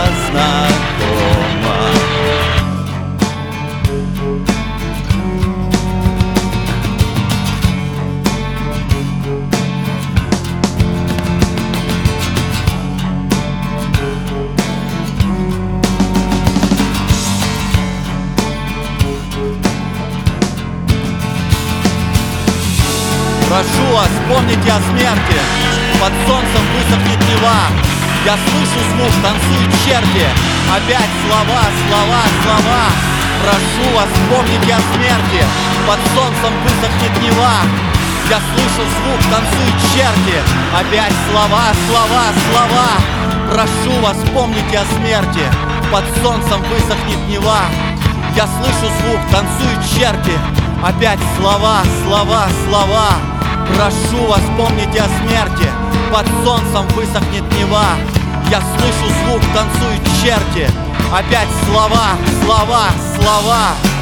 знакома. Прошу вас, помните о смерти. Под солнцем высохнет Нева. Я слышу звук, танцуют черти. Опять слова, слова, слова. Прошу вас, помните о смерти. Под солнцем высохнет Нева. Я слышу звук, танцуют черти. Опять слова, слова, слова. Прошу вас, помните о смерти. Под солнцем высохнет Нева. Я слышу звук, танцуют черти. Опять слова, слова, слова. Прошу вас, помните о смерти. Под солнцем высохнет Нева. Я слышу звук, танцуют черти. Опять слова, слова, слова.